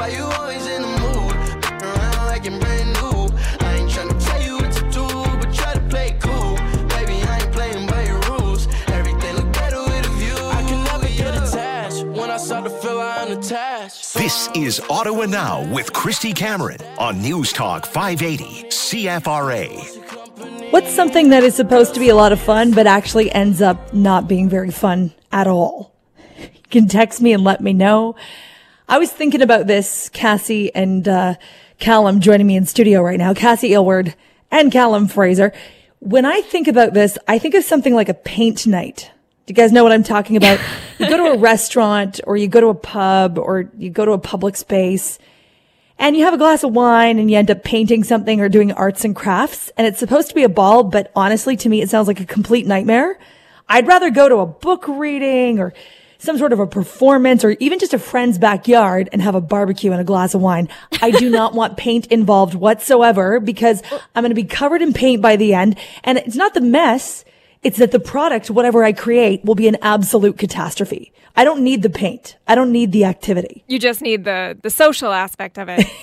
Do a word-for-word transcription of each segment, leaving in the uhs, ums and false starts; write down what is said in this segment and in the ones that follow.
why you always in the mood? Around like you're brand new. I ain't tryna tell you what to do, but try to play it cool. Baby, I ain't playing by your rules. Everything look better with a view. I can never get attached. When I start to feel I'm attached. This is Ottawa Now with Christy Cameron on News Talk five eighty C F R A. What's something that is supposed to be a lot of fun but actually ends up not being very fun at all? You can text me and let me know. I was thinking about this, Cassie and uh, Callum joining me in studio right now, Cassie Ilward and Callum Fraser. When I think about this, I think of something like a paint night. Do you guys know what I'm talking about? You go to a restaurant or you go to a pub or you go to a public space and you have a glass of wine and you end up painting something or doing arts and crafts. And it's supposed to be a ball, but honestly, to me, it sounds like a complete nightmare. I'd rather go to a book reading or some sort of a performance or even just a friend's backyard and have a barbecue and a glass of wine. I do not want paint involved whatsoever because I'm going to be covered in paint by the end. And it's not the mess. It's that the product, whatever I create, will be an absolute catastrophe. I don't need the paint. I don't need the activity. You just need the, the social aspect of it.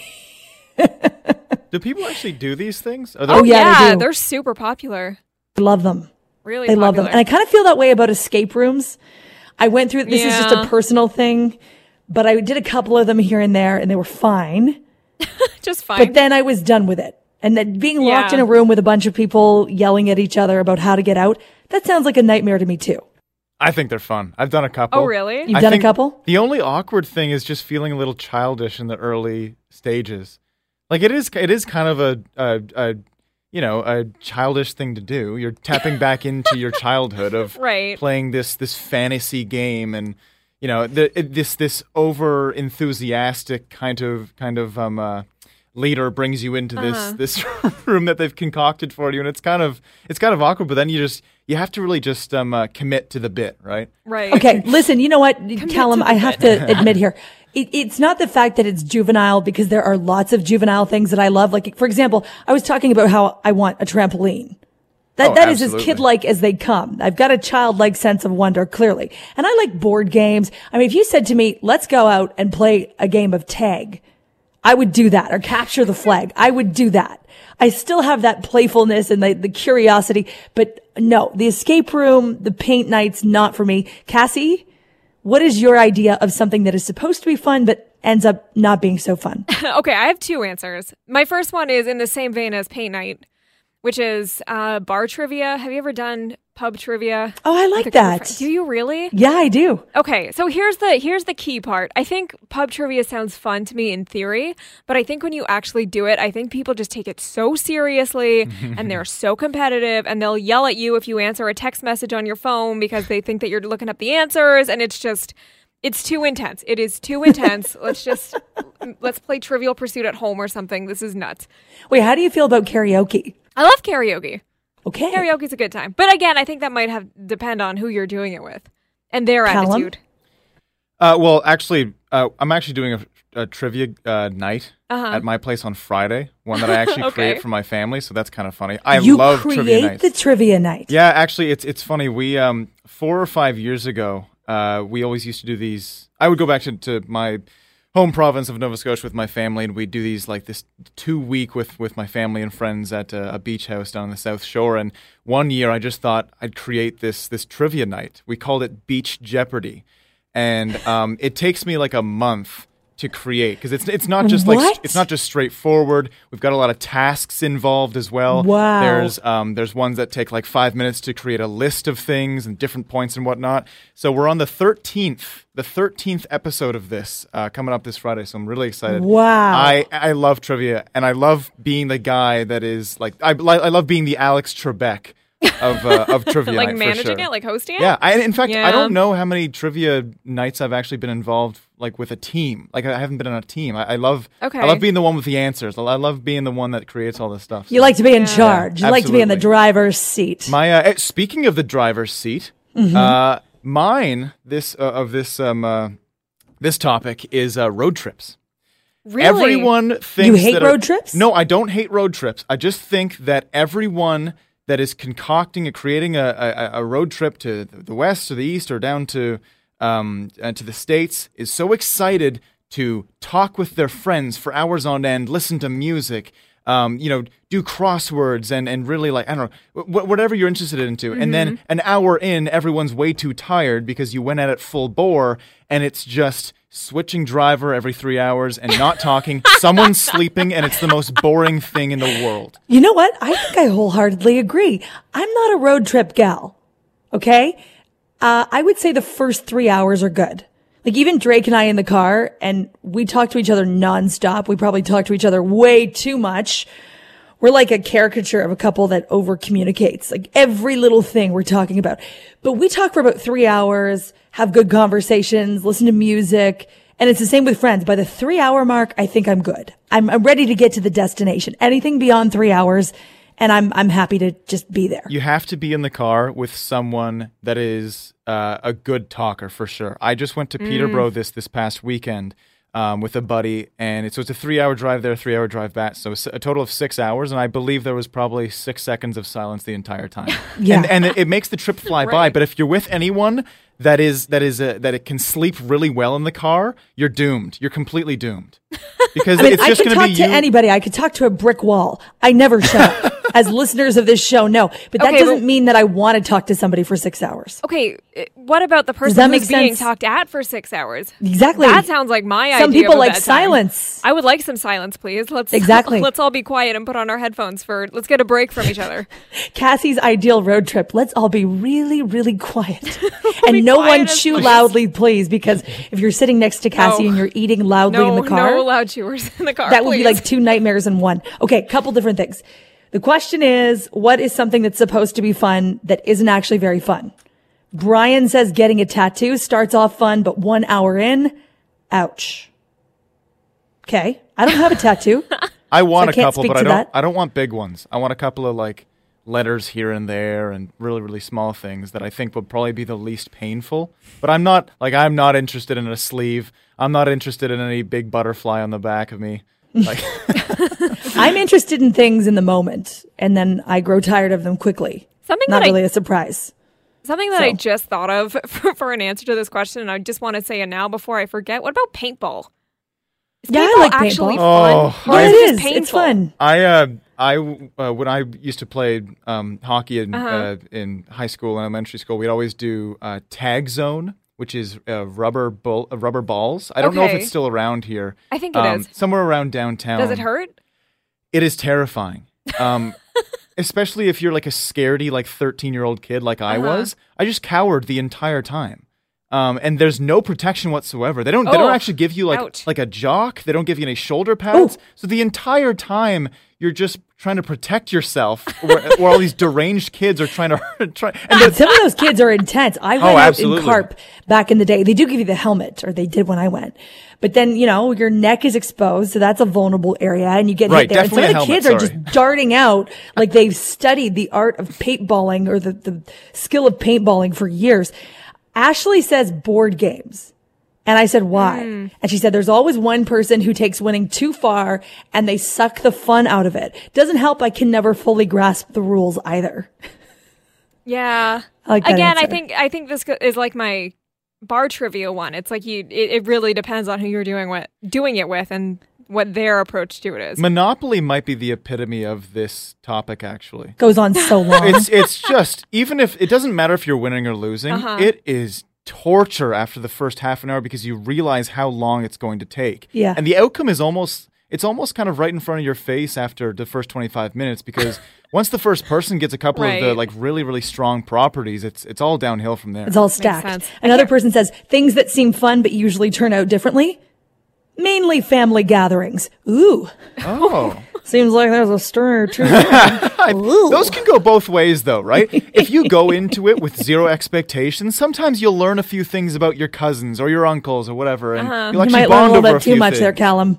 Do people actually do these things? Are Oh, Oh, yeah, yeah, they do. they're super popular. I love them. Really I popular. love them. And I kind of feel that way about escape rooms. I went through, this is just Yeah. a personal thing, but I did a couple of them here and there and they were fine. Just fine. But then I was done with it. And then being locked Yeah. in a room with a bunch of people yelling at each other about how to get out, that sounds like a nightmare to me too. I think they're fun. I've done a couple. Oh, really? You've I done a think couple? The only awkward thing is just feeling a little childish in the early stages. Like it is, it is kind of a, a, a you know, a childish thing to do. You're tapping back into your childhood of Right. playing this this fantasy game, and you know, the, it, this this over enthusiastic kind of kind of um uh, leader brings you into this Uh-huh. this room that they've concocted for you, and it's kind of it's kind of awkward. But then you just you have to really just um uh, commit to the bit, right? Right. Okay, listen, you know what, Callum, to the I have to admit here. It, it's not the fact that it's juvenile because there are lots of juvenile things that I love. Like, for example, I was talking about how I want a trampoline. That, Oh, that is as absolutely. kid-like as they come. I've got a childlike sense of wonder, clearly. And I like board games. I mean, if you said to me, let's go out and play a game of tag, I would do that. Or capture the flag. I would do that. I still have that playfulness and the, the curiosity. But no, the escape room, the paint nights, not for me. Cassie, what is your idea of something that is supposed to be fun but ends up not being so fun? Okay, I have two answers. My first one is in the same vein as paint night, which is uh, bar trivia. Have you ever done pub trivia? Oh, I with like a group of that. friends? Do you really? Yeah, I do. Okay, so here's the here's the key part. I think pub trivia sounds fun to me in theory, but I think when you actually do it, I think people just take it so seriously and they're so competitive and they'll yell at you if you answer a text message on your phone because they think that you're looking up the answers, and it's just it's too intense. It is too intense. let's just let's play Trivial Pursuit at home or something. This is nuts. Wait, how do you feel about karaoke? I love karaoke. Okay. Karaoke's a good time. But again, I think that might have depend on who you're doing it with and their Callum? attitude. Uh, well, actually, uh, I'm actually doing a, a trivia uh, night Uh-huh. at my place on Friday. One that I actually Okay. create for my family, so that's kind of funny. I you love create trivia nights. the trivia night. Yeah, actually, it's it's funny. We um four or five years ago, uh, we always used to do these. I would go back to, to my home province of Nova Scotia with my family, and we'd do these like this two week with, with my family and friends at a, a beach house down on the South Shore. And one year, I just thought I'd create this this trivia night. We called it Beach Jeopardy, and um, it takes me like a month to create because it's it's not just like What? it's not just straightforward. We've got a lot of tasks involved as well. Wow. There's um there's ones that take like five minutes to create a list of things and different points and whatnot. So we're on the thirteenth, the thirteenth episode of this uh, coming up this Friday. So I'm really excited. Wow. I I love trivia and I love being the guy that is like I I love being the Alex Trebek of uh, of trivia Like night, for managing sure. it, like hosting it? Yeah, I, in fact, I Yeah. don't know how many trivia nights I've actually been involved, like with a team. Like I haven't been on a team. I, I love, Okay. I love being the one with the answers. I love being the one that creates all this stuff. You So- like to be in Yeah. charge. Yeah, You like to be in the absolutely. driver's seat. my uh, eh, speaking of the driver's seat, Mm-hmm. uh, mine this uh, of this um uh, this topic is uh, road trips. Really? Everyone thinks You hate that road trips? No, I don't hate road trips. I just think that everyone that is concocting and creating a, a, a road trip to the west or the east or down to um, uh, to the States is so excited to talk with their friends for hours on end, listen to music, um, you know, do crosswords and, and really like, I don't know, wh- whatever you're interested into. Mm-hmm. And then an hour in, everyone's way too tired because you went at it full bore and it's just switching driver every three hours and not talking. Someone's sleeping and it's the most boring thing in the world. You know what? I think I wholeheartedly agree. I'm not a road trip gal. Okay? Uh, I would say the first three hours are good. Like even Drake and I in the car, and we talk to each other nonstop. We probably talk to each other way too much. We're like a caricature of a couple that over communicates. Like every little thing we're talking about. But we talk for about three hours, have good conversations, listen to music. And it's the same with friends. By the three hour mark, I think I'm good. I'm, I'm ready to get to the destination. Anything beyond three hours, and I'm I'm happy to just be there. You have to be in the car with someone that is uh, a good talker for sure. I just went to mm. Peterborough this this past weekend um, with a buddy, and it, so it's a three-hour drive there, three-hour drive back, so a total of six hours, and I believe there was probably six seconds of silence the entire time. yeah. And, and it, it makes the trip fly right. by, but if you're with anyone that is that is a, that it can sleep really well in the car, you're doomed. You're completely doomed. Because I mean, it's I just could going to talk be to you. anybody. I could talk to a brick wall. I never shut up. As listeners of this show know. But that Okay, doesn't but- mean that I want to talk to somebody for six hours. Okay, uh, what about the person that who's make being sense? talked at for six hours? Exactly. That sounds like my idea. Some people of a like bedtime. silence. I would like some silence, please. Let's Exactly. Let's all be quiet and put on our headphones for. Let's get a break from each other. Cassie's ideal road trip. Let's all be really, really quiet. Be and no quiet one as chew please. loudly, please, because if you're sitting next to Cassie No. and you're eating loudly No, in the car, no loud chewers in the car. that would be please. like two nightmares in one. Okay, couple different things. The question is, what is something that's supposed to be fun that isn't actually very fun? Brian says getting a tattoo starts off fun, but one hour in, ouch. Okay, I don't have a tattoo. I want So I a can't couple, speak but I to don't. that. I don't want big ones. I want a couple of like letters here and there, and really, really small things that I think would probably be the least painful. But I'm not like I'm not interested in a sleeve. I'm not interested in any big butterfly on the back of me. Like, I'm interested in things in the moment, and then I grow tired of them quickly. Something Not that I- really a surprise. Something that I So. just thought of for, for an answer to this question, and I just want to say it now before I forget. What about paintball? Is Yeah, I paintball like actually paintball. fun? Oh, Or Yeah, I- it it is. just painful? It's fun. I uh, I uh, when I used to play um, hockey in Uh-huh. uh, in high school and elementary school, we'd always do uh, tag zone, which is uh, rubber bull, uh, rubber balls. I don't know if Okay. it's still around here. I think it is. somewhere around downtown. Does it hurt? It is terrifying. Um, especially if you're like a scaredy, like thirteen year old kid like I Uh-huh. was. I just cowered the entire time. Um, and there's no protection whatsoever. They don't. They Oh, don't actually give you like ouch. like a jock. They don't give you any shoulder pads. So the entire time you're just trying to protect yourself, where, where all these deranged kids are trying to try. And the, Some of those kids are intense. I went Oh, out absolutely. in Carp back in the day. They do give you the helmet, or they did when I went. But then, you know, your neck is exposed, so that's a vulnerable area, and you get Right, hit there. And some of the definitely a kids helmet, are just darting out like they've studied the art of paintballing or the, the skill of paintballing for years. Ashley says board games. And I said, why? Mm. And she said, there's always one person who takes winning too far and they suck the fun out of it. Doesn't help. I can never fully grasp the rules either. Yeah. I like that Again, I answer. think I think this is like my bar trivia one. It's like you. It, it really depends on who you're doing what doing it with and what their approach to it is. Monopoly might be the epitome of this topic. Actually, Goes on so long. it's it's just even if it doesn't matter if you're winning or losing, Uh-huh. it is torture after the first half an hour because you realize how long it's going to take. Yeah. And the outcome is almost it's almost kind of right in front of your face after the first twenty-five minutes because once the first person gets a couple of the Right. like really really strong properties, it's it's all downhill from there. It's all stacked. sense. Another person says things that seem fun but usually turn out differently. Mainly family gatherings. Ooh, Oh. seems like there's a story or two. Those can go both ways, though, right? If you go into it with zero expectations, sometimes you'll learn a few things about your cousins or your uncles or whatever, and Uh-huh. you'll You actually might learn a bond little over a bit too few much there, things. Callum.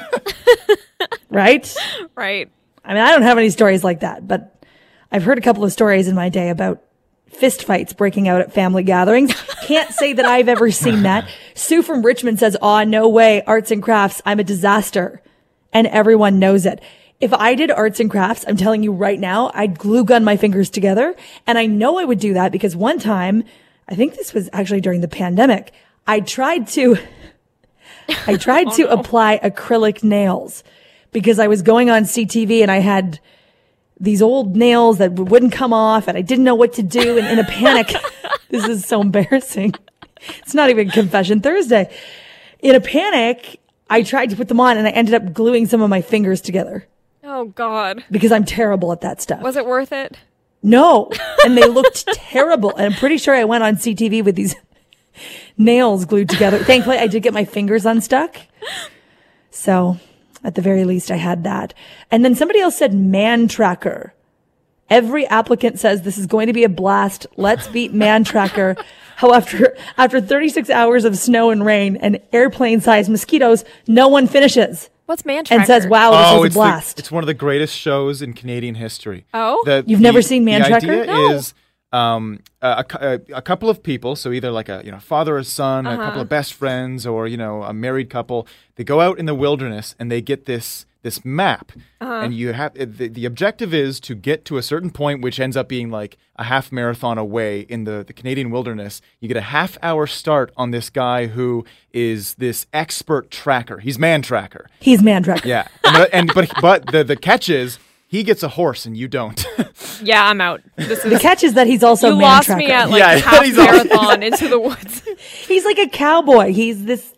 Right? Right. I mean, I don't have any stories like that, but I've heard a couple of stories in my day about fist fights breaking out at family gatherings. Can't say that I've ever seen that. Sue from Richmond says, aw, no way. Arts and crafts. I'm a disaster. And everyone knows it. If I did arts and crafts, I'm telling you right now, I'd glue gun my fingers together. And I know I would do that because one time, I think this was actually during the pandemic, I tried to, I tried Oh, to no. apply acrylic nails because I was going on C T V and I had these old nails that wouldn't come off and I didn't know what to do. And in a panic, this is so embarrassing. It's not even Confession Thursday. In a panic, I tried to put them on and I ended up gluing some of my fingers together Oh, God. because I'm terrible at that stuff. Was it worth it? No. And they looked terrible. And I'm pretty sure I went on C T V with these nails glued together. Thankfully, I did get my fingers unstuck. So at the very least, I had that. And then somebody else said Man Tracker. Every applicant says this is going to be a blast. Let's beat Man Tracker. However, after thirty-six hours of snow and rain and airplane-sized mosquitoes, no one finishes What's Man Tracker? and says, wow, this Oh, was a it's the- blast. it's one of the greatest shows in Canadian history. Oh? The- You've the- never seen Man the Tracker? idea No. is um, a, a, a couple of people, so either like a you know father or son, a couple of best friends, or you know a married couple. They go out in the wilderness and they get this this map, and you have the, the objective is to get to a certain point, which ends up being like a half marathon away in the, the Canadian wilderness. You get a half hour start on this guy who is this expert tracker. He's Man Tracker. He's Man Tracker. Yeah, and, and but but the the catch is he gets a horse and you don't. Yeah, I'm out. This The is. catch is that he's also You Man lost Tracker. me at like Yeah, half he's also- marathon into the woods. He's like a cowboy. He's this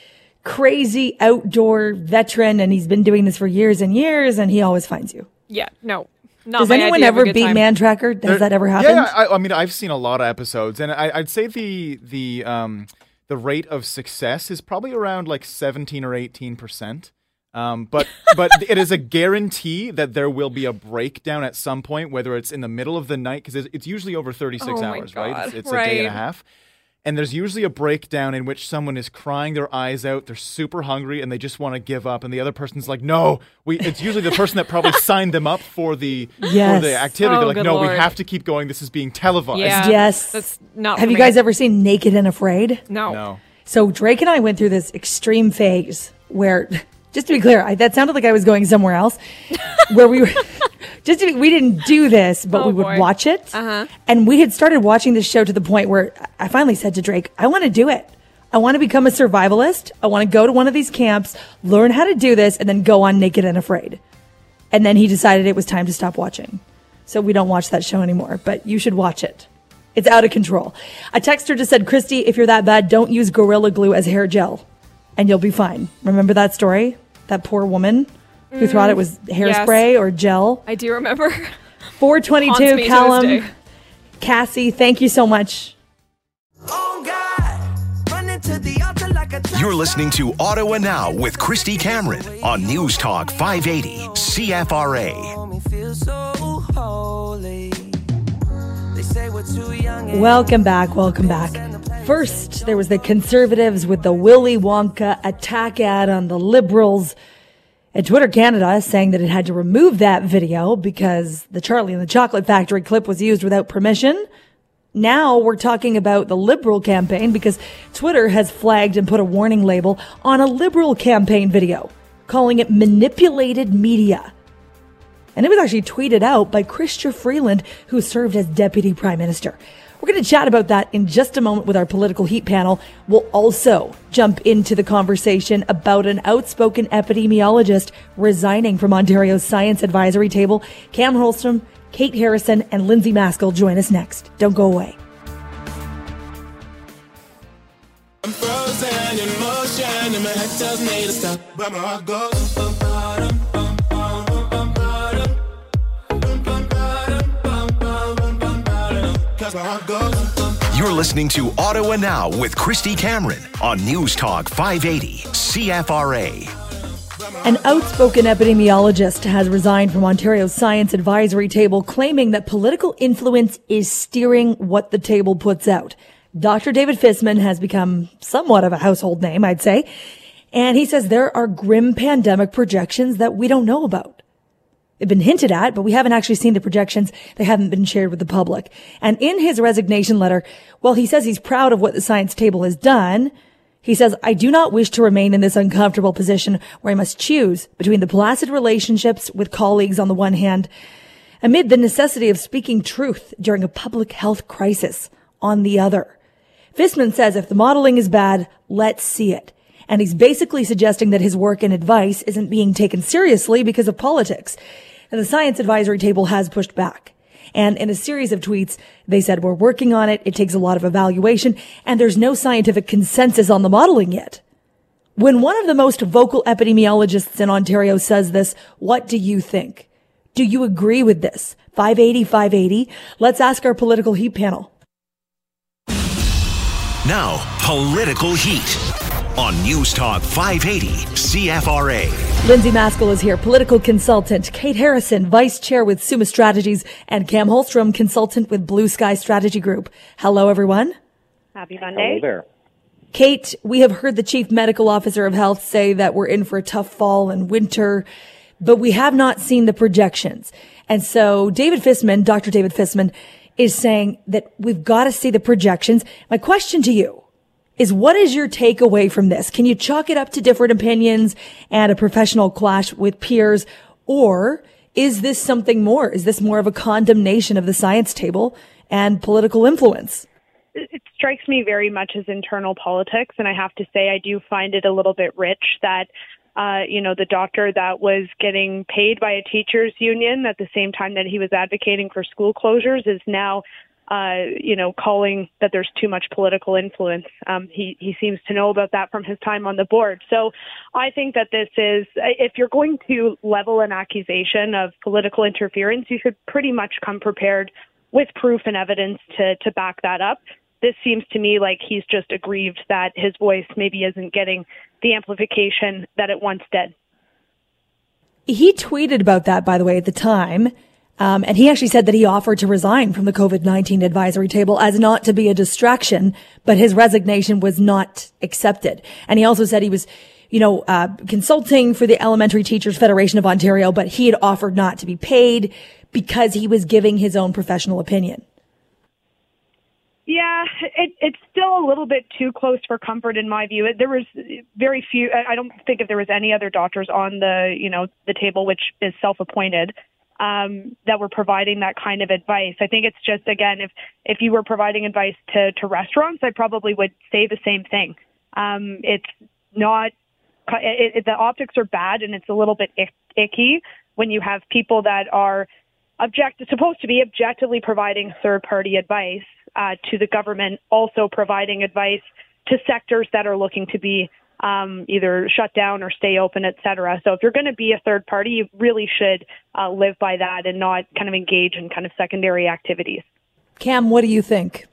crazy outdoor veteran and he's been doing this for years and years and he always finds you. Yeah, no. Not Does my anyone idea of a ever good beat time. Man Tracker? Has that ever happened? Yeah, I, I mean, I've seen a lot of episodes, and I, I'd say the the um the rate of success is probably around like seventeen or eighteen percent. Um, but but it is a guarantee that there will be a breakdown at some point, whether it's in the middle of the night, because it's, it's usually over thirty-six Oh my hours, right? God, It's, it's a day and a right. half. And there's usually a breakdown in which someone is crying their eyes out. They're super hungry and they just want to give up. And the other person's like, no, we, it's usually the person that probably signed them up for the, Yes. for the activity. Oh, They're like, good no, we Lord. have to keep going. This is being televised. Yeah. Yes. That's not Have for you me. guys ever seen Naked and Afraid? No. No. So Drake and I went through this extreme phase where, just to be clear, I, that sounded like I was going somewhere else, where we were, just to be, we didn't do this, but Oh, we would boy. watch it. Uh-huh. And we had started watching this show to the point where I finally said to Drake, I want to do it. I want to become a survivalist. I want to go to one of these camps, learn how to do this, and then go on Naked and Afraid. And then he decided it was time to stop watching. So we don't watch that show anymore, but you should watch it. It's out of control. A texter just said, Christy, if you're that bad, don't use Gorilla Glue as hair gel and you'll be fine. Remember that story? That poor woman who thought it was hairspray or gel? I do remember. four Haunts twenty-two, me to this Callum, day. Cassie, thank you so much. Oh God, running to the altar like a You're listening to Ottawa Now with Christy Cameron on News Talk five eighty C F R A. me feel so holy. They say we're too young and Welcome back, welcome back. First, there was the Conservatives with the Willy Wonka attack ad on the Liberals. And Twitter Canada saying that it had to remove that video because the Charlie and the Chocolate Factory clip was used without permission. Now we're talking about the Liberal campaign because Twitter has flagged and put a warning label on a Liberal campaign video, calling it manipulated media. And it was actually tweeted out by Chrystia Freeland, who served as Deputy Prime Minister. We're going to chat about that in just a moment with our political heat panel. We'll also jump into the conversation about an outspoken epidemiologist resigning from Ontario's Science Advisory Table. Cam Holstrom, Kate Harrison, and Lindsay Maskell join us next. Don't go away. I'm frozen in motion and my head tells me to stop, but my heart goes bum, ba-dum, bum, bum, bum, bum, ba-dum. Bum, bum, ba-dum, bum, bum, bum, bum, ba-dum. 'Cause my heart goes bum, You're listening to Ottawa Now with Christy Cameron on News Talk five eighty C F R A. An outspoken epidemiologist has resigned from Ontario's Science Advisory Table, claiming that political influence is steering what the table puts out. Doctor David Fisman has become somewhat of a household name, I'd say. And he says there are grim pandemic projections that we don't know about. They've been hinted at, but we haven't actually seen the projections. They haven't been shared with the public. And in his resignation letter, well, he says he's proud of what the science table has done. He says, I do not wish to remain in this uncomfortable position where I must choose between the placid relationships with colleagues on the one hand, amid the necessity of speaking truth during a public health crisis on the other. Fisman says if the modeling is bad, let's see it. And he's basically suggesting that his work and advice isn't being taken seriously because of politics. And the Science Advisory Table has pushed back. And in a series of tweets, they said, we're working on it. It takes a lot of evaluation, and there's no scientific consensus on the modeling yet. When one of the most vocal epidemiologists in Ontario says this, what do you think? Do you agree with this? five eighty, five eighty. Let's ask our political heat panel. Now, Political Heat on News Talk five eighty C F R A. Lindsay Maskell is here, political consultant. Kate Harrison, vice chair with Summa Strategies, and Cam Holstrom, consultant with Blue Sky Strategy Group. Hello, everyone. Happy Monday. Hello there. Kate, we have heard the chief medical officer of health say that we're in for a tough fall and winter, but we have not seen the projections. And so David Fissman, Doctor David Fissman, is saying that we've got to see the projections. My question to you is, what is your takeaway from this? Can you chalk it up to different opinions and a professional clash with peers? Or is this something more? Is this more of a condemnation of the science table and political influence? It strikes me very much as internal politics, and I have to say I do find it a little bit rich that, uh, you know, the doctor that was getting paid by a teachers union at the same time that he was advocating for school closures is now, uh, you know, calling that there's too much political influence. Um, he, he seems to know about that from his time on the board. So I think that this is, if you're going to level an accusation of political interference, you should pretty much come prepared with proof and evidence to, to back that up. This seems to me like he's just aggrieved that his voice maybe isn't getting the amplification that it once did. He tweeted about that, by the way, at the time. Um, and he actually said that he offered to resign from the COVID nineteen advisory table as not to be a distraction, but his resignation was not accepted. And he also said he was, you know, uh, consulting for the Elementary Teachers Federation of Ontario, but he had offered not to be paid because he was giving his own professional opinion. Yeah, it, it's still a little bit too close for comfort in my view. There was very few, I don't think if there was any other doctors on the, you know, the table, which is self-appointed, um, that were providing that kind of advice. I think it's just, again, if, if you were providing advice to, to restaurants, I probably would say the same thing. Um, it's not, it, it, the optics are bad, and it's a little bit ick, icky when you have people that are object supposed to be objectively providing third-party advice uh, to the government, also providing advice to sectors that are looking to be um, either shut down or stay open, et cetera. So if you're going to be a third party, you really should uh, live by that and not kind of engage in kind of secondary activities. Cam, what do you think?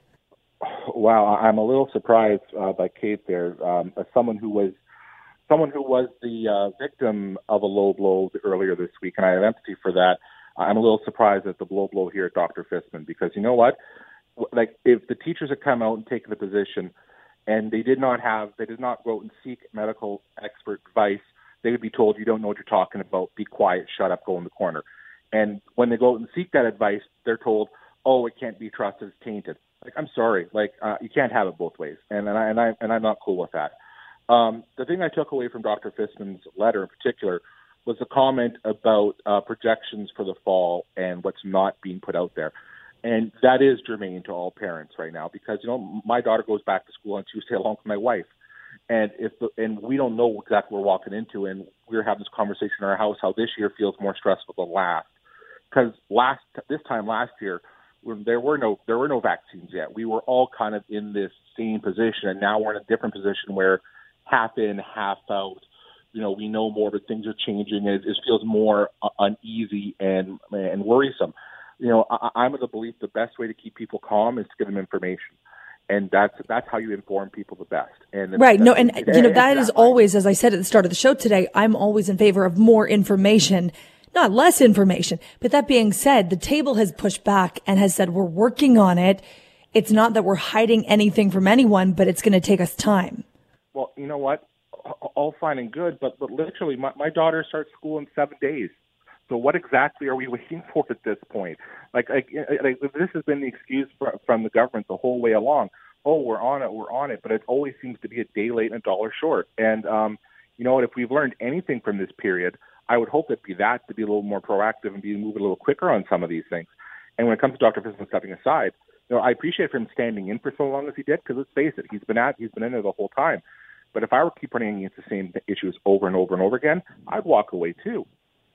Wow, I'm a little surprised uh, by Kate there. Um, as someone who was someone who was the uh, victim of a low blow earlier this week, and I have empathy for that. I'm a little surprised at the blow blow here at Doctor Fissman, because you know what? Like, if the teachers had come out and taken the position and they did not have, they did not go out and seek medical expert advice, they would be told, you don't know what you're talking about, be quiet, shut up, go in the corner. And when they go out and seek that advice, they're told, oh, it can't be trusted, it's tainted. Like, I'm sorry, like, uh, you can't have it both ways. And, and, I, and, I, and I'm not cool with that. Um, the thing I took away from Doctor Fissman's letter in particular was a comment about uh, projections for the fall and what's not being put out there. And that is germane to all parents right now, because, you know, my daughter goes back to school on Tuesday along with my wife. And if the, and we don't know exactly what we're walking into. And we were having this conversation in our house, how this year feels more stressful than last. Because last this time last year, when there were no there were no vaccines yet. We were all kind of in this same position, and now we're in a different position where half in, half out. You know, we know more, but things are changing, and it, it feels more uh, uneasy and and worrisome. You know, I, I'm of the belief the best way to keep people calm is to give them information, and that's that's how you inform people the best. And right, no, and it, you know it, that is that always, as I said at the start of the show today, I'm always in favor of more information, not less information. But that being said, the table has pushed back and has said we're working on it. It's not that we're hiding anything from anyone, but it's going to take us time. Well, you know what? All fine and good, but, but literally, my, my daughter starts school in seven days. So what exactly are we waiting for at this point? Like, like, like this has been the excuse for, from the government the whole way along. Oh, we're on it, we're on it, but it always seems to be a day late and a dollar short. And um, you know what? If we've learned anything from this period, I would hope it'd be that, to be a little more proactive and be moving a little quicker on some of these things. And when it comes to Doctor Fissman stepping aside, you know, I appreciate him standing in for so long as he did, because let's face it, he's been at, he's been in there the whole time. But if I were keep running against the same issues over and over and over again, I'd walk away too.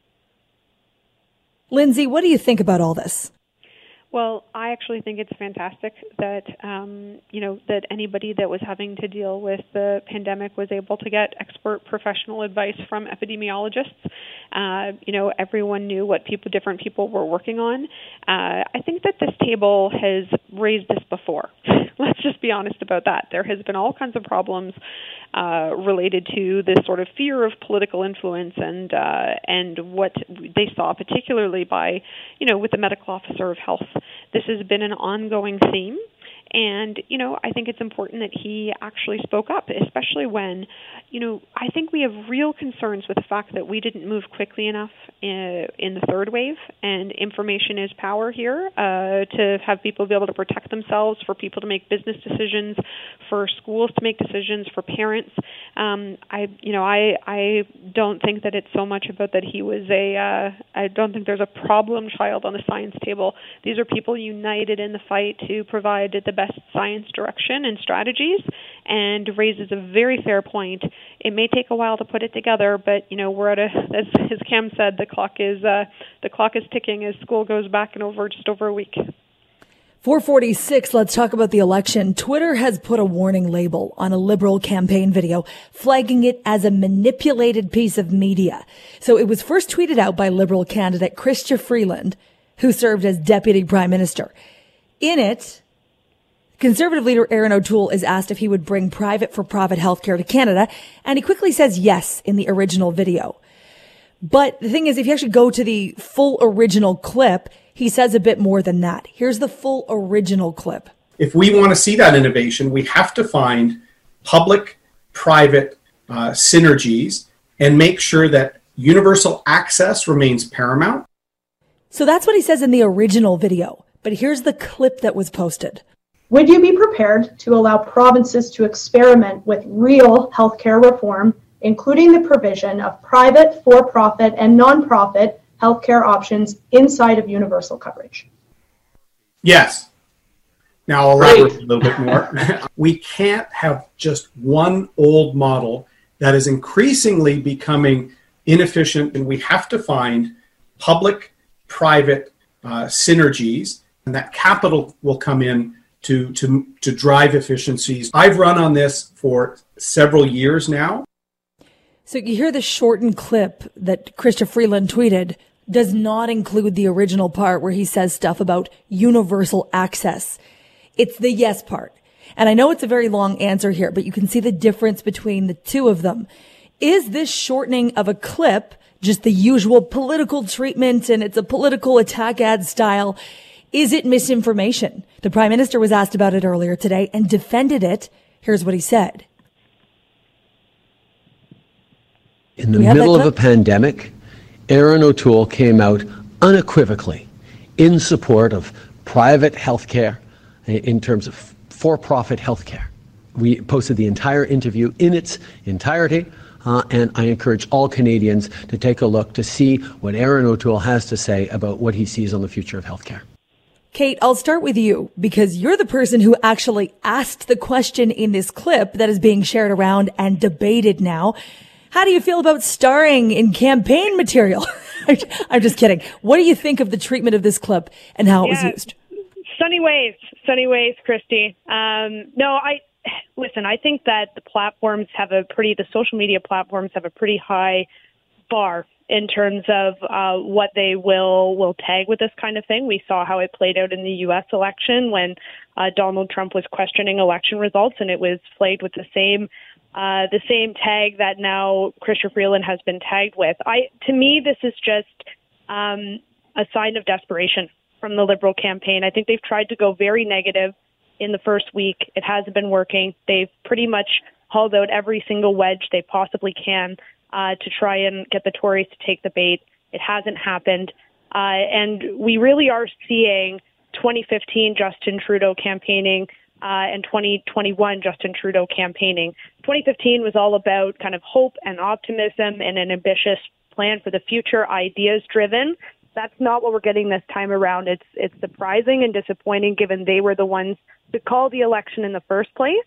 Lindsay, what do you think about all this? Well, I actually think it's fantastic that, um, you know, that anybody that was having to deal with the pandemic was able to get expert professional advice from epidemiologists. Uh, you know, everyone knew what people, different people were working on. Uh, I think that this table has raised this before. Let's just be honest about that. There has been all kinds of problems uh, related to this sort of fear of political influence and uh, and what they saw, particularly by, you know, with the medical officer of health. This has been an ongoing theme. And, you know, I think it's important that he actually spoke up, especially when, you know, I think we have real concerns with the fact that we didn't move quickly enough in, in the third wave. And information is power here, uh, to have people be able to protect themselves, for people to make business decisions, for schools to make decisions, for parents. Um, I, you know, I, I don't think that it's so much about that he was a, uh, I don't think there's a problem child on the science table. These are people united in the fight to provide the best science direction and strategies, and raises a very fair point. It may take a while to put it together, but you know we're at a, as, as Cam said, the clock is uh, the clock is ticking as school goes back in over just over a week. four forty-six, let's talk about the election. Twitter has put a warning label on a Liberal campaign video, flagging it as a manipulated piece of media. So it was first tweeted out by Liberal candidate Chrystia Freeland, who served as Deputy Prime Minister. In it, Conservative leader Erin O'Toole is asked if he would bring private for profit healthcare to Canada, and he quickly says yes in the original video. But the thing is, if you actually go to the full original clip, he says a bit more than that. Here's the full original clip. If we want to see that innovation, we have to find public-private uh, synergies and make sure that universal access remains paramount. So that's what he says in the original video. But here's the clip that was posted. Would you be prepared to allow provinces to experiment with real healthcare reform, including the provision of private, for-profit, and non-profit healthcare options inside of universal coverage? Yes. Now I'll elaborate a little bit more. We can't have just one old model that is increasingly becoming inefficient, and we have to find public-private uh, synergies, and that capital will come in to, to, to drive efficiencies. I've run on this for several years now. So you hear the shortened clip that Chrystia Freeland tweeted does not include the original part where he says stuff about universal access. It's the yes part. And I know it's a very long answer here, but you can see the difference between the two of them. Is this shortening of a clip just the usual political treatment, and it's a political attack ad style? Is it misinformation? The Prime Minister was asked about it earlier today and defended it. Here's what he said. In the middle of a pandemic, Erin O'Toole came out unequivocally in support of private health care in terms of for-profit health care. We posted the entire interview in its entirety, uh, and I encourage all Canadians to take a look to see what Erin O'Toole has to say about what he sees on the future of health care. Kate, I'll start with you because you're the person who actually asked the question in this clip that is being shared around and debated now. How do you feel about starring in campaign material? I'm just kidding. What do you think of the treatment of this clip and how it yeah, was used? Sunny ways, sunny ways, Christy. Um, no, I listen. I think that the platforms have a pretty, the social media platforms have a pretty high bar in terms of uh, what they will will tag with this kind of thing. We saw how it played out in the U S election when uh, Donald Trump was questioning election results, and it was flagged with the same uh, the same tag that now Chrystia Freeland has been tagged with. I to me, this is just um, a sign of desperation from the Liberal campaign. I think they've tried to go very negative in the first week. It hasn't been working. They've pretty much hauled out every single wedge they possibly can Uh, to try and get the Tories to take the bait. It hasn't happened. Uh, and we really are seeing twenty fifteen Justin Trudeau campaigning uh, and twenty twenty-one Justin Trudeau campaigning. twenty fifteen was all about kind of hope and optimism and an ambitious plan for the future, ideas driven. That's not what we're getting this time around. It's it's surprising and disappointing given they were the ones to call the election in the first place.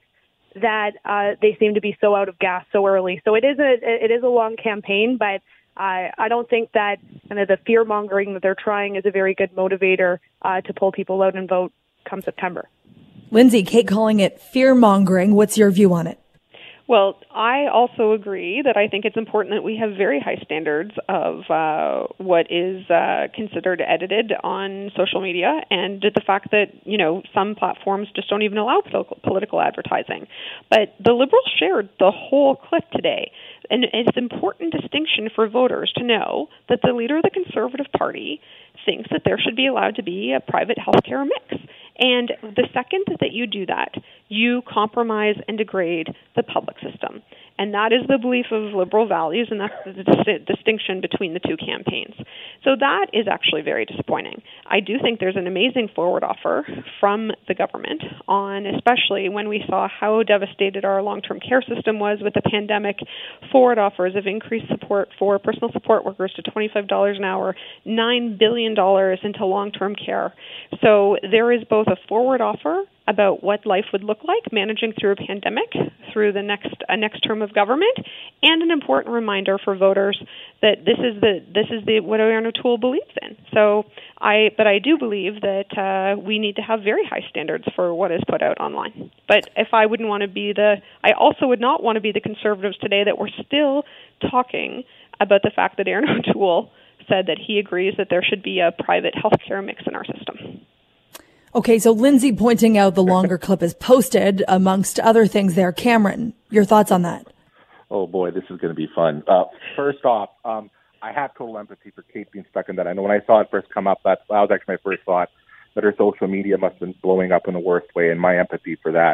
that uh, they seem to be so out of gas so early. So it is a it is a long campaign, but I I don't think that kind of the fear mongering that they're trying is a very good motivator uh, to pull people out and vote come September. Lindsay, Kate calling it fear mongering. What's your view on it? Well, I also agree that I think it's important that we have very high standards of uh, what is uh, considered edited on social media, and the fact that, you know, some platforms just don't even allow political, political advertising. But the Liberals shared the whole clip today, and it's an important distinction for voters to know that the leader of the Conservative Party thinks that there should be allowed to be a private healthcare mix. And the second that you do that, you compromise and degrade the public system. And that is the belief of Liberal values, and that's the dis- distinction between the two campaigns. So that is actually very disappointing. I do think there's an amazing forward offer from the government on, especially when we saw how devastated our long-term care system was with the pandemic, forward offers of increased support for personal support workers to twenty-five dollars an hour, nine billion dollars into long-term care. So there is both a forward offer about what life would look like managing through a pandemic, through the next a next term of government, and an important reminder for voters that this is the this is the what Erin O'Toole believes in. So I, but I do believe that uh, we need to have very high standards for what is put out online. But if I wouldn't want to be the, I also would not want to be the Conservatives today that we're still talking about the fact that Erin O'Toole said that he agrees that there should be a private healthcare mix in our system. Okay, so Lindsay pointing out the longer clip is posted amongst other things there. Cameron, your thoughts on that? Oh boy, this is going to be fun. Uh, first off, um, I have total empathy for Kate being stuck in that. I know when I saw it first come up, that, that was actually my first thought, that her social media must have been blowing up in the worst way, and my empathy for that.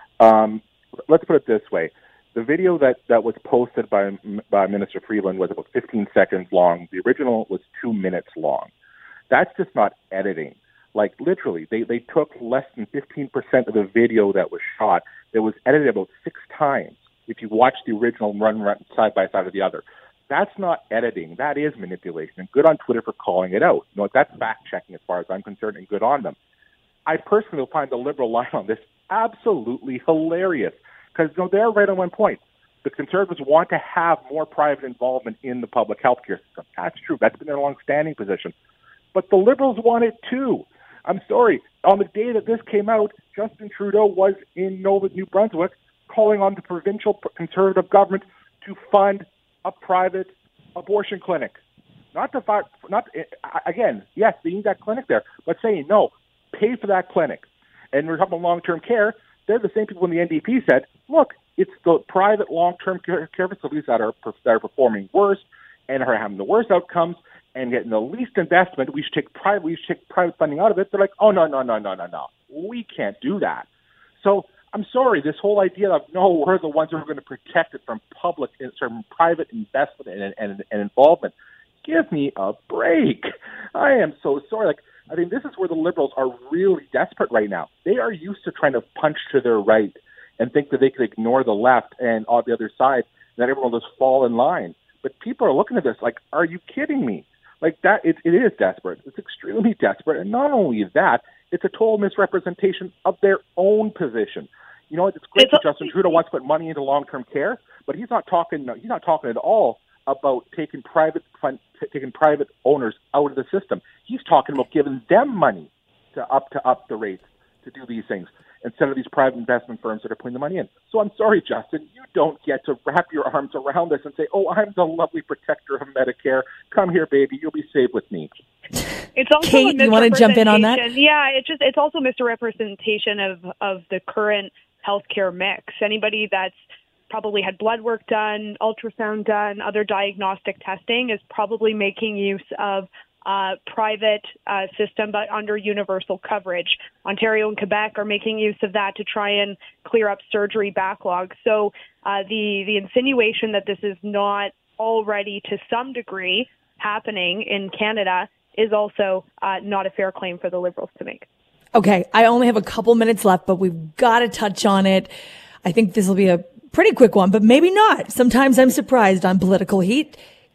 Um, let's put it this way. The video that, that was posted by, by Minister Freeland was about fifteen seconds long. The original was two minutes long. That's just not editing. Like, literally, they, they took less than fifteen percent of the video that was shot. It was edited about six times if you watch the original run, run side by side of the other. That's not editing. That is manipulation. And good on Twitter for calling it out. You know, that's fact-checking as far as I'm concerned, and good on them. I personally will find the Liberal line on this absolutely hilarious because, you know, they're right on one point. The Conservatives want to have more private involvement in the public health care system. That's true. That's been their long-standing position. But the Liberals want it too. I'm sorry. On the day that this came out, Justin Trudeau was in Nova, New Brunswick, calling on the provincial Conservative government to fund a private abortion clinic. Not to find, not again, yes, they need that clinic there, but saying no, pay for that clinic. And we're talking about long-term care. They're the same people in the N D P said, look, it's the private long-term care, care facilities that are that are performing worse and are having the worst outcomes and getting the least investment. We should take private. We should take private funding out of it. They're like, oh no, no, no, no, no, no. We can't do that. So I'm sorry. This whole idea of no, we're the ones who are going to protect it from public, from private investment and, and, and involvement. Give me a break. I am so sorry. Like, I think this is where the Liberals are really desperate right now. They are used to trying to punch to their right and think that they can ignore the left and on the other side, that everyone will just fall in line. But people are looking at this like, are you kidding me? Like that, it, it is desperate. It's extremely desperate. And not only that, it's a total misrepresentation of their own position. You know, it's great it's that a- Justin Trudeau wants to put money into long-term care, but he's not talking. He's not talking at all about taking private fund, t- taking private owners out of the system. He's talking about giving them money to up to up the rates to do these things instead of these private investment firms that are putting the money in. So I'm sorry, Justin, you don't get to wrap your arms around this and say, oh, I'm the lovely protector of Medicare. Come here, baby. You'll be safe with me. It's also Kate, you want to jump in on that? Yeah, it's just it's also misrepresentation of, of the current healthcare mix. Anybody that's probably had blood work done, ultrasound done, other diagnostic testing is probably making use of Uh, private uh, system, but under universal coverage. Ontario and Quebec are making use of that to try and clear up surgery backlogs. So uh, the the insinuation that this is not already, to some degree, happening in Canada is also uh, not a fair claim for the Liberals to make. Okay, I only have a couple minutes left, but we've got to touch on it. I think this will be a pretty quick one, but maybe not. Sometimes I'm surprised on political heat.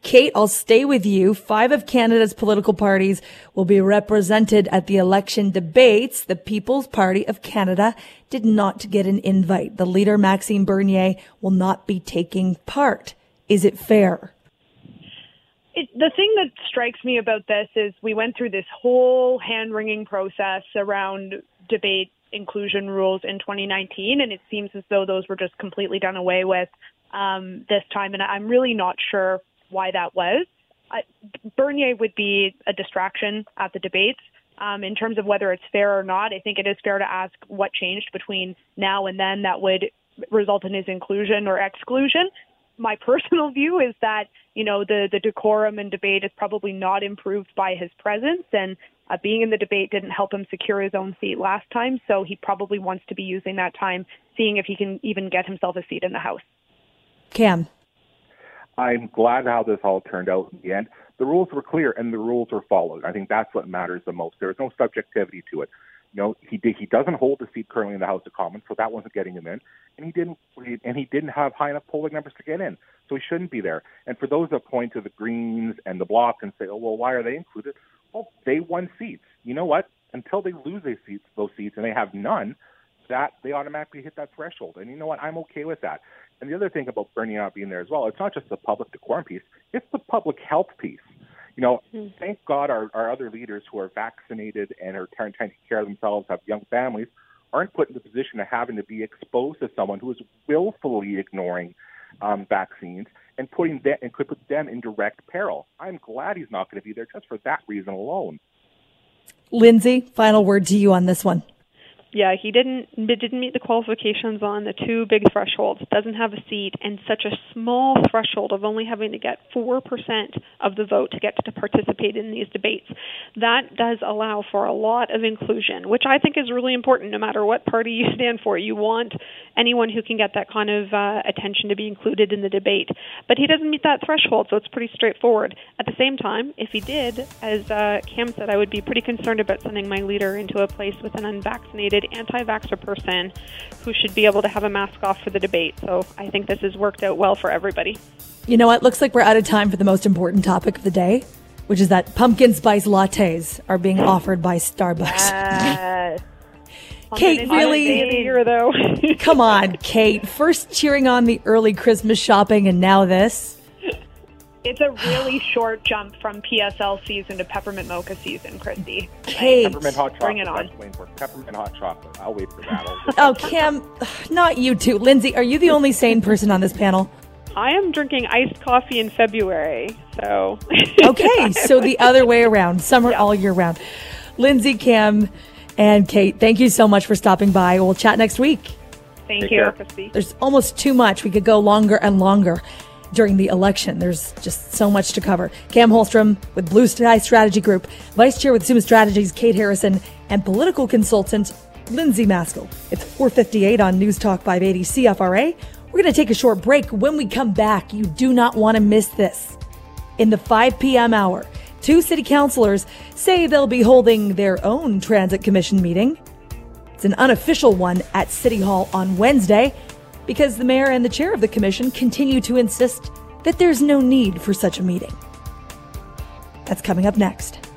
Kate, I'll stay with you. Five of Canada's political parties will be represented at the election debates. The People's Party of Canada did not get an invite. The leader, Maxime Bernier, will not be taking part. Is it fair? It, the thing that strikes me about this is we went through this whole hand-wringing process around debate inclusion rules in twenty nineteen, and it seems as though those were just completely done away with um, this time, and I'm really not sure why that was. Uh, Bernier would be a distraction at the debates. Um, in terms of whether it's fair or not, I think it is fair to ask what changed between now and then that would result in his inclusion or exclusion. My personal view is that, you know, the, the decorum and debate is probably not improved by his presence, and uh, being in the debate didn't help him secure his own seat last time, so he probably wants to be using that time, seeing if he can even get himself a seat in the House. Cam. I'm glad how this all turned out in the end. The rules were clear and the rules were followed. I think that's what matters the most. There was no subjectivity to it. You know, he did, he doesn't hold the seat currently in the House of Commons, so that wasn't getting him in, and he didn't and he didn't have high enough polling numbers to get in, so he shouldn't be there. And for those that point to the Greens and the Bloc and say, "Oh, well, why are they included?" Well, they won seats. You know what? Until they lose those seats, those seats, and they have none, that they automatically hit that threshold. And you know what? I'm okay with that. And the other thing about Bernier not being there as well, it's not just the public decorum piece; it's the public health piece. You know, mm. thank God our, our other leaders who are vaccinated and are trying to take care of themselves, have young families, aren't put in the position of having to be exposed to someone who is willfully ignoring um, vaccines and putting them and could put them in direct peril. I'm glad he's not going to be there just for that reason alone. Lindsay, final word to you on this one. Yeah, he didn't didn't meet the qualifications on the two big thresholds. Doesn't have a seat, and such a small threshold of only having to get four percent of the vote to get to participate in these debates. That does allow for a lot of inclusion, which I think is really important no matter what party you stand for. You want anyone who can get that kind of uh, attention to be included in the debate. But he doesn't meet that threshold, so it's pretty straightforward. At the same time, if he did, as uh, Cam said, I would be pretty concerned about sending my leader into a place with an unvaccinated anti-vaxxer person who should be able to have a mask off for the debate. So I think this has worked out well for everybody. You know what? Looks like we're out of time for the most important topic of the day, which is that pumpkin spice lattes are being offered by Starbucks. Yes. Kate, really? Year, though. Come on, Kate. First cheering on the early Christmas shopping and now this. It's a really short jump from P S L season to peppermint mocha season, Christy. Kate. Peppermint hot chocolate. Bring it on. Peppermint hot chocolate. I'll wait for that. Oh, Cam, not you two. Lindsay, are you the only sane person on this panel? I am drinking iced coffee in February, so... Okay, so the other way around. Summer yeah. all year round. Lindsay, Cam, and Kate, thank you so much for stopping by. We'll chat next week. Thank Take you, care. Christy. There's almost too much. We could go longer and longer during the election. There's just so much to cover. Cam Holstrom with Blue Sky Strategy Group, Vice Chair with Summa Strategies, Kate Harrison, and political consultant Lindsay Maskell. It's four fifty-eight on News Talk five eighty C F R A. We're going to take a short break. When we come back, you do not want to miss this. In the five p.m. hour, two city councilors say they'll be holding their own Transit Commission meeting. It's an unofficial one at City Hall on Wednesday, because the mayor and the chair of the commission continue to insist that there's no need for such a meeting. That's coming up next.